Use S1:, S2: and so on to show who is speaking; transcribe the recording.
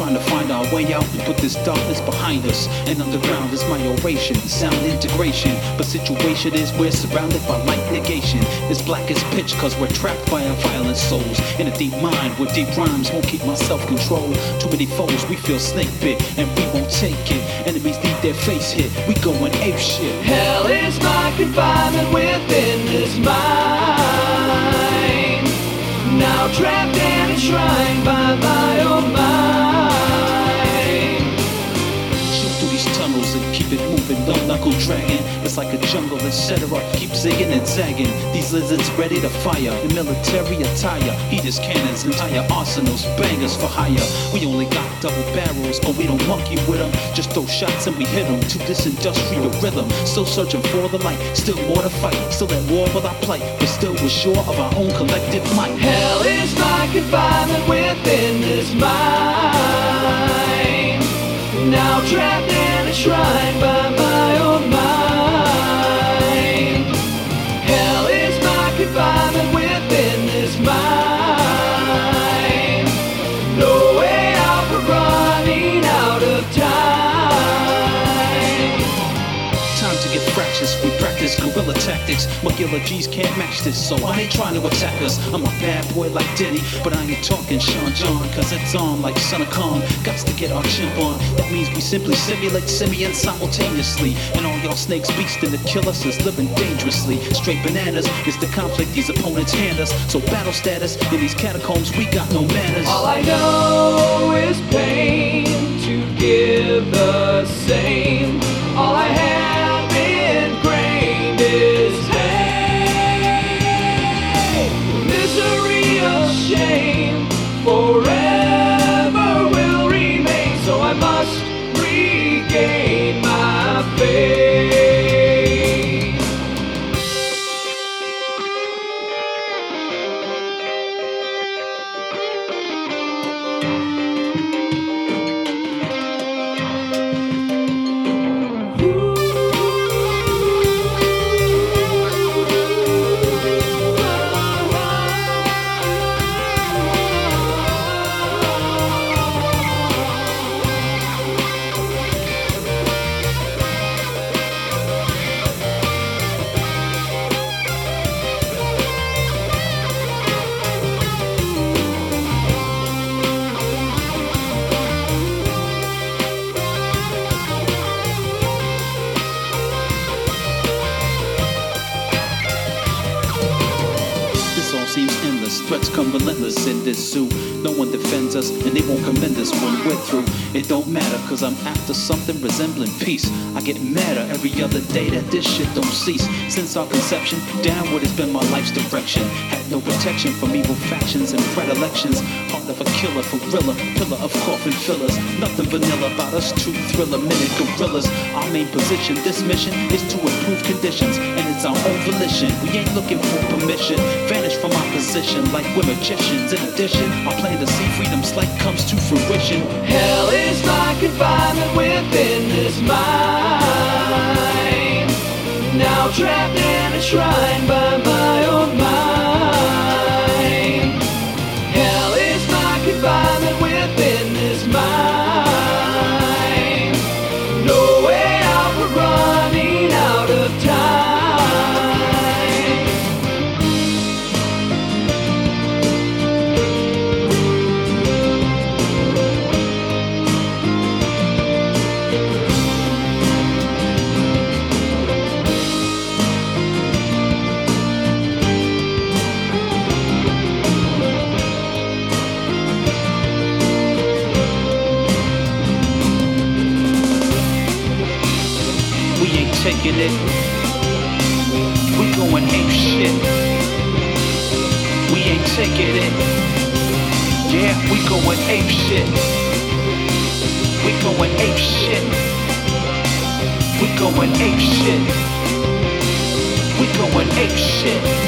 S1: trying to find our way out and put this darkness behind us. And underground is my oration, sound integration. But situation is we're surrounded by light negation. It's black as pitch cause we're trapped by our violent souls. In a deep mind where deep rhymes won't keep my self-control. Too many foes, we feel snake bit and we won't take it. Enemies need their face hit, we going ape shit.
S2: Hell is my confinement within this mind. Now trapped and enshrined by my own mind.
S1: Shoot through these tunnels and keep it moving, no knuckle dragging. It's like a jungle, etc. Keep zigging and zagging. These lizards ready to fire in military attire. Heaters, cannons, entire arsenals, bangers for hire. We only got double barrels, but we don't monkey with them. Just throw shots and we hit them to this industrial rhythm. Still searching for the light, still more to fight. Still at war with our plight, but still we're sure of our own collective might.
S2: Hell is my confinement within this mind. Now trapped and enshrined by my own mind. Hell is my confinement within this mind. No way out, we're running out of time.
S1: Time to get fractious, we practice guerrilla tactics. Regular G's can't match this, so why they trying to attack us? I'm a bad boy like Diddy, but I ain't talking Sean John, cause it's on like Son of Kong. Gots to get our chimp on, that means we simply simulate simians simultaneously. And all y'all snakes beastin' to kill us is living dangerously. Straight bananas is the conflict these opponents hand us. So battle status, in these catacombs we got no manners.
S2: All I know is pain to give the same. All I have ingrained is hate. Misery of shame forever will remain. So I must regain my faith.
S1: Seems endless, threats come relentless in this zoo. No one defends us and they won't commend us when we're through. It don't matter cause I'm after something resembling peace. I get madder every other day that this shit don't cease. Since our conception, downward has been my life's direction. Had no protection from evil factions and predilections. Heart of a killer for gorilla, pillar of coffin fillers. Nothing vanilla about us, true thriller, minute gorillas. Our main position, this mission is to improve conditions, and it's our own volition. We ain't looking for permission. Vanish from our position like we're magicians. In addition, our plan to see freedom's light comes to fruition.
S2: Hell is my confinement within this mind. Now trapped and enshrined by my own mind. Hell is my confinement within this mind. No way out, we're running out of time.
S1: Taking it, we going ape shit. We ain't taking it. Yeah, we going ape shit. We going ape shit. We going ape shit. We going ape shit.